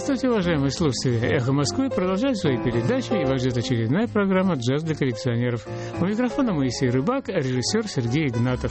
Здравствуйте, уважаемые слушатели! «Эхо Москвы» продолжает свои передачи, и вас ждет очередная программа «Джаз для коллекционеров». У микрофона Моисей Рыбак, а режиссер Сергей Игнатов.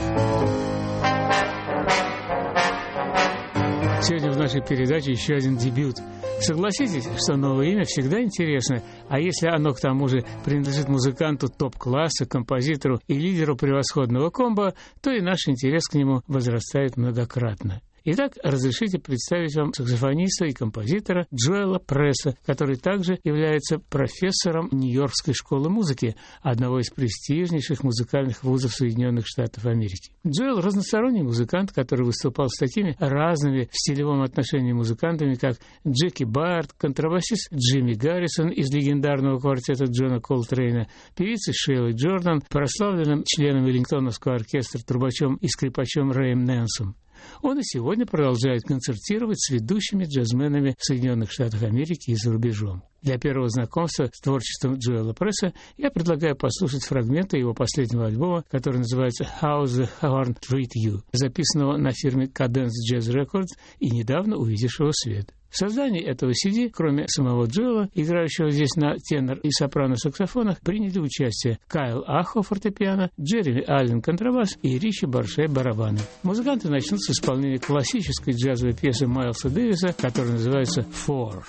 Сегодня в нашей передаче еще один дебют. Согласитесь, что новое имя всегда интересно, а если оно к тому же принадлежит музыканту топ-класса, композитору и лидеру превосходного комбо, то и наш интерес к нему возрастает многократно. Итак, разрешите представить вам саксофониста и композитора Джоэла Пресса, который также является профессором Нью-Йоркской школы музыки, одного из престижнейших музыкальных вузов Соединенных Штатов Америки. Джоэл – разносторонний музыкант, который выступал с такими разными в стилевом отношении музыкантами, как Джеки Барт, контрабасист Джимми Гаррисон из легендарного квартета Джона Колтрейна, певицей Шейлой Джордан, прославленным членом Веллингтоновского оркестра трубачом и скрипачом Рэем Нэнсом. Он и сегодня продолжает концертировать с ведущими джазменами в Соединенных Штатах Америки и за рубежом. Для первого знакомства с творчеством Джоэла Пресса я предлагаю послушать фрагменты его последнего альбома, который называется «How the Horn Treat You», записанного на фирме Cadence Jazz Records и недавно увидевшего свет. В создании этого CD, кроме самого Джоэла, играющего здесь на тенор и сопрано-саксофонах, приняли участие Кайл Ахо фортепиано, Джереми Аллен контрабас и Ричи Барше барабаны. Музыканты начнут с исполнения классической джазовой пьесы Майлса Дэвиса, которая называется «Four».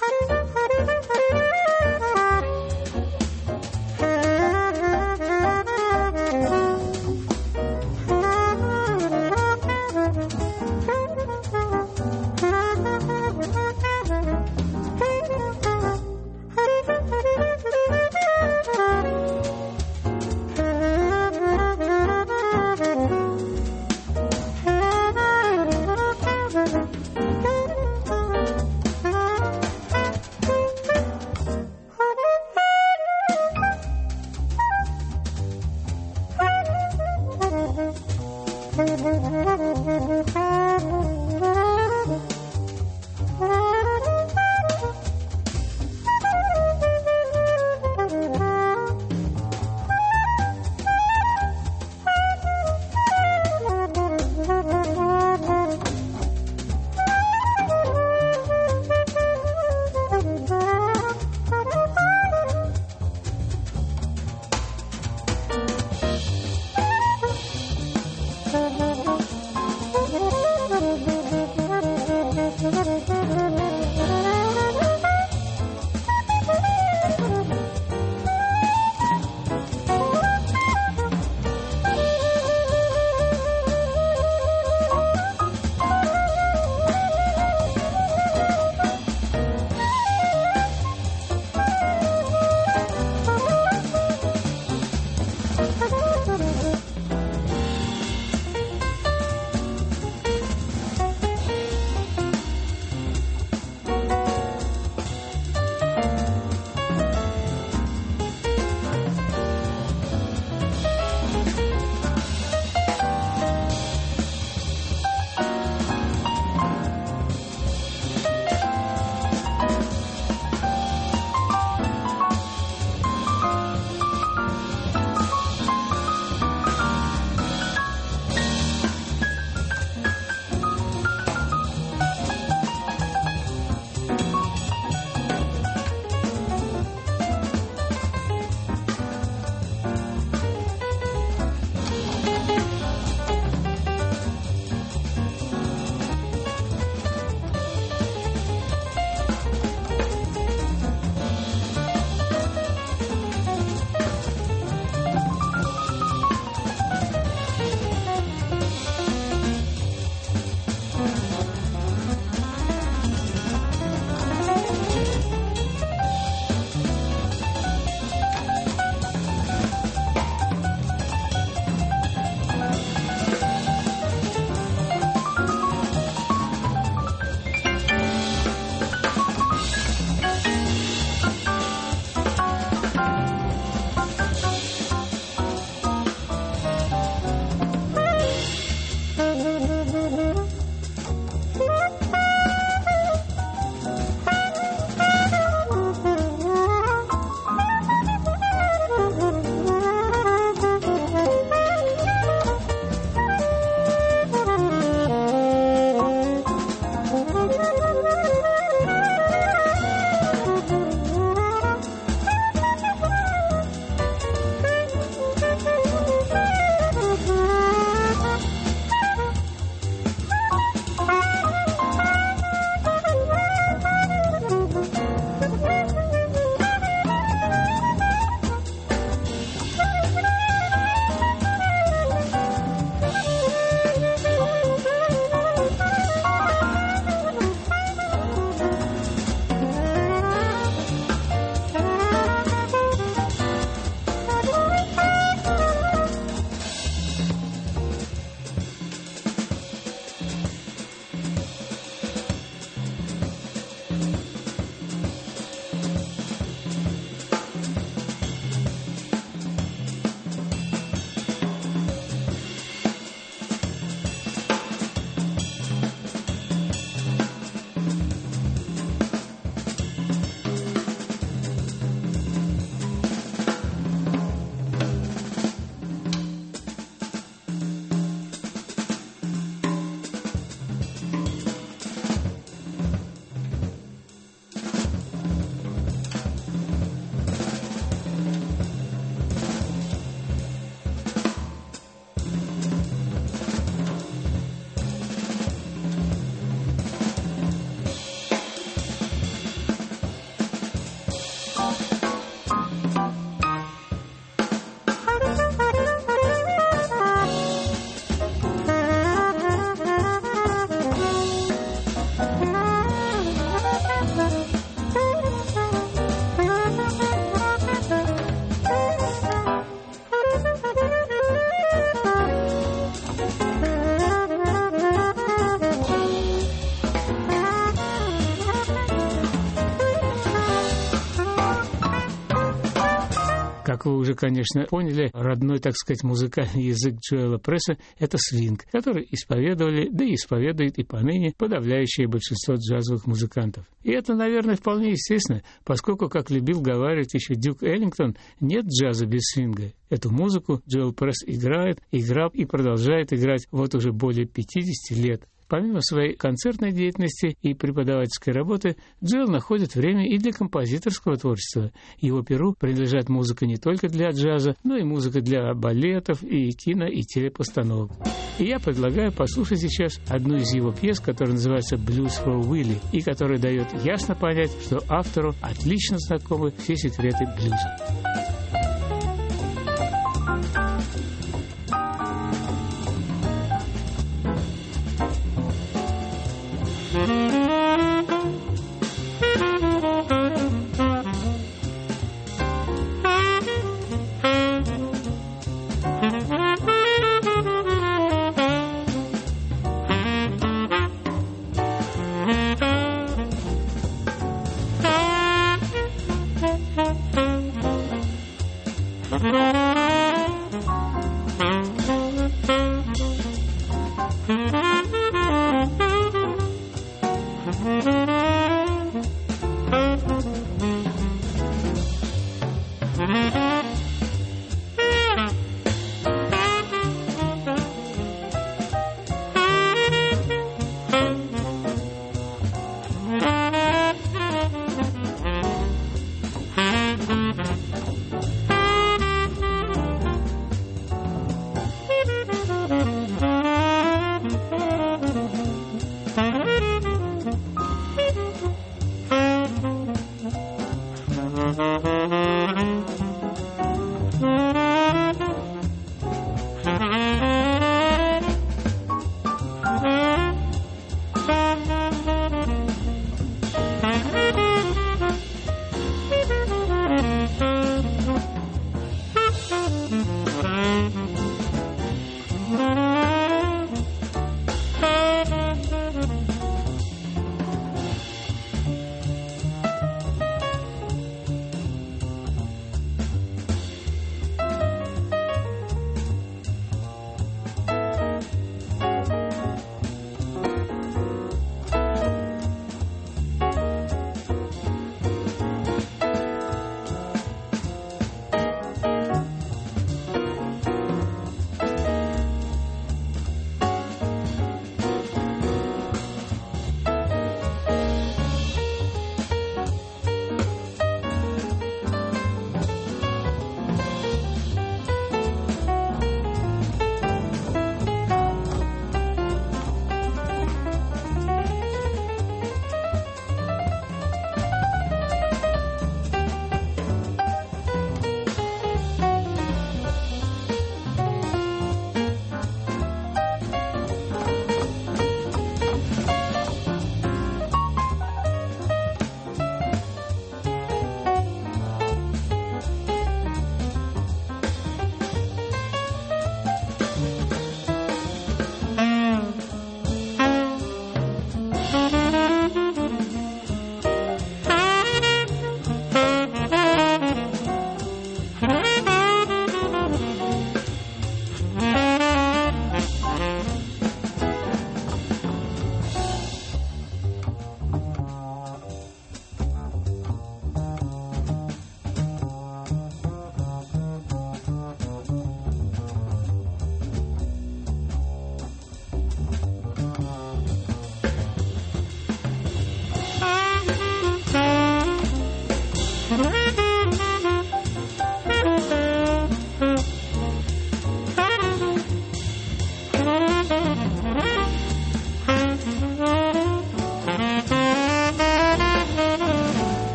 вы уже, конечно, поняли, родной, так сказать, музыкальный язык Джоэла Пресса — это свинг, который исповедовали, да и исповедует и поныне подавляющее большинство джазовых музыкантов. И это, наверное, вполне естественно, поскольку, как любил говаривать еще Дюк Эллингтон, нет джаза без свинга. Эту музыку Джоэл Пресс играет, играл и продолжает играть вот уже более 50 лет. Помимо своей концертной деятельности и преподавательской работы, Джоэл находит время и для композиторского творчества. Его перу принадлежат музыка не только для джаза, но и музыка для балетов и кино и телепостановок. И я предлагаю послушать сейчас одну из его пьес, которая называется «Blues for Willie», и которая дает ясно понять, что автору отлично знакомы все секреты блюза.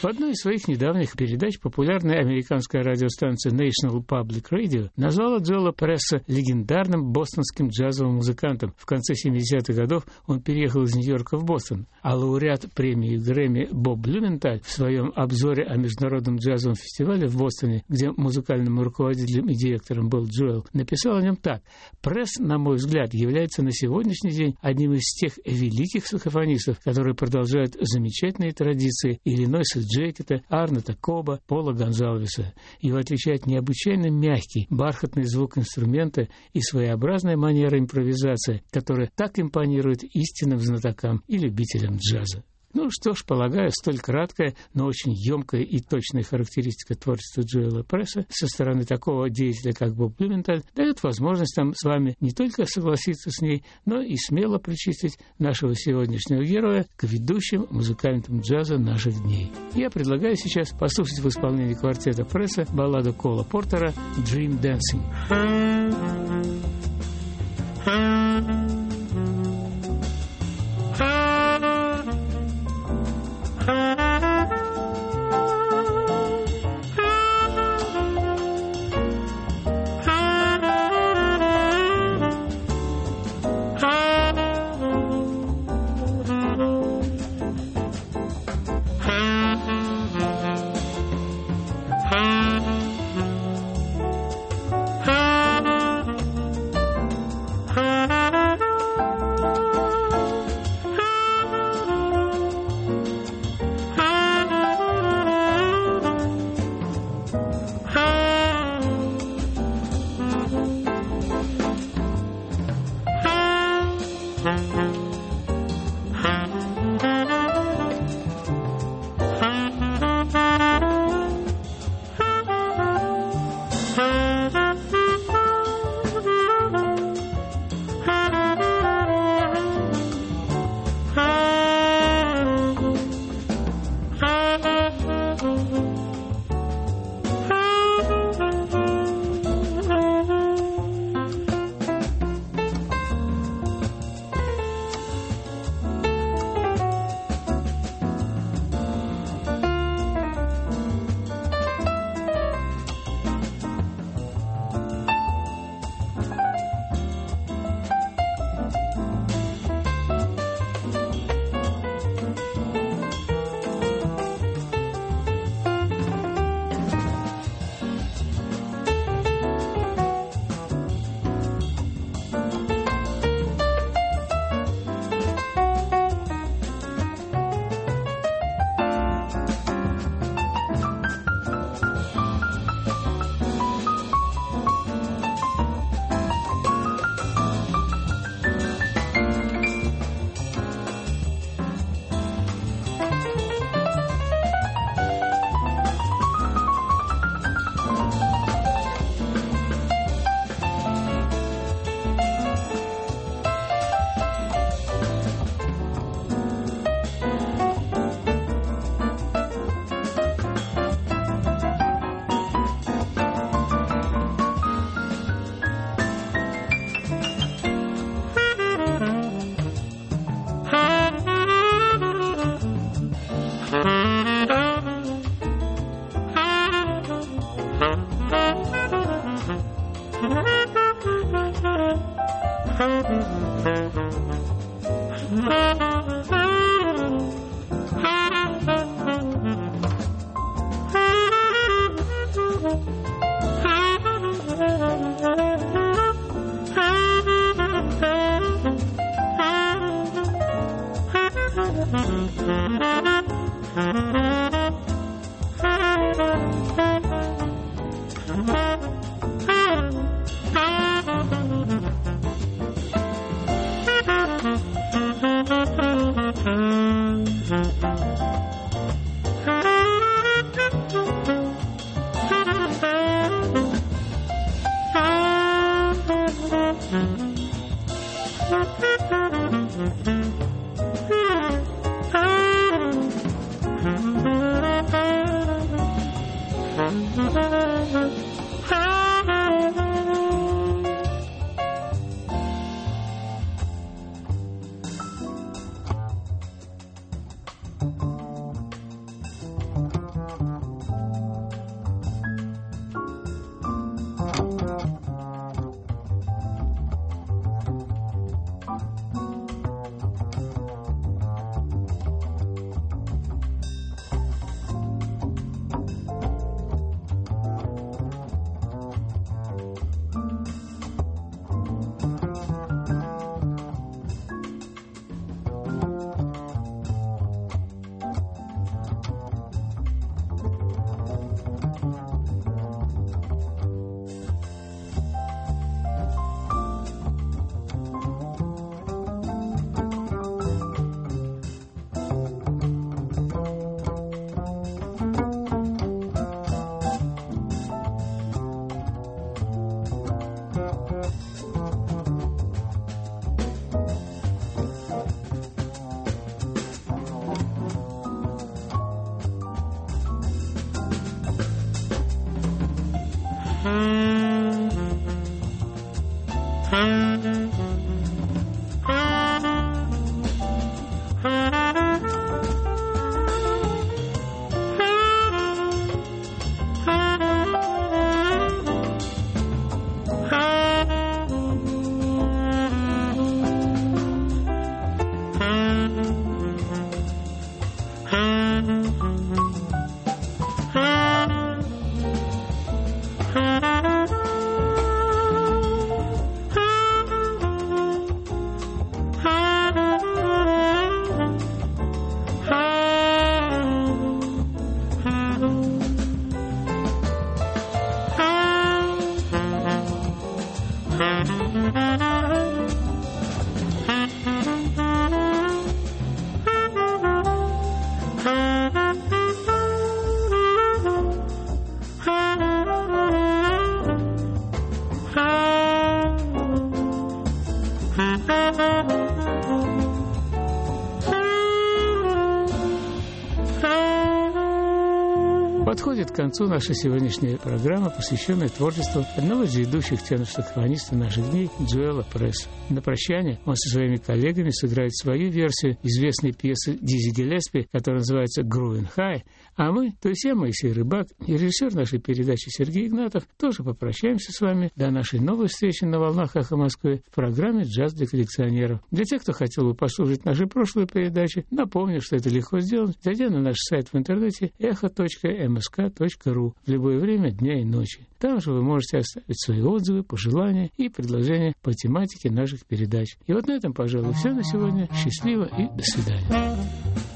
В одной из своих недавних передач популярная американская радиостанция National Public Radio назвала Джоэла Пресса легендарным бостонским джазовым музыкантом. В конце 70-х годов он переехал из Нью-Йорка в Бостон, а лауреат премии Грэмми Боб Блюменталь в своем обзоре о международном джазовом фестивале в Бостоне, где музыкальным руководителем и директором был Джоэл, написал о нем так: «Пресс, на мой взгляд, является на сегодняшний день одним из тех великих саксофонистов, которые продолжают замечательные традиции Иллинойса Джекета, Арнета Коба, Пола Гонзалвеса. Его отличает необычайно мягкий, бархатный звук инструмента и своеобразная манера импровизации, которая так импонирует истинным знатокам и любителям джаза». Ну что ж, полагаю, столь краткая, но очень емкая и точная характеристика творчества Джоэла Пресса со стороны такого деятеля, как Боб Блюменталь, дает возможность нам с вами не только согласиться с ней, но и смело причислить нашего сегодняшнего героя к ведущим музыкантам джаза наших дней. Я предлагаю сейчас послушать в исполнении квартета Пресса балладу Кола Портера «Dream Dancing». Подходит к концу наша сегодняшняя программа, посвященная творчеству одного из ведущих тенор-саксофонистов наших дней Джоэла Пресса. На прощание он со своими коллегами сыграет свою версию известной пьесы Дизи Гиллеспи, которая называется «Growing High», а мы, то есть я, Моисей Рыбак, и режиссер нашей передачи Сергей Игнатов, тоже попрощаемся с вами до нашей новой встречи на волнах «Эхо Москвы» в программе «Джаз для коллекционеров». Для тех, кто хотел бы послушать наши прошлые передачи, напомню, что это легко сделать, зайдя на наш сайт в интернете echo.msk.ru в любое время дня и ночи. Там же вы можете оставить свои отзывы, пожелания и предложения по тематике наших передач. И вот на этом, пожалуй, все на сегодня. Счастливо и до свидания.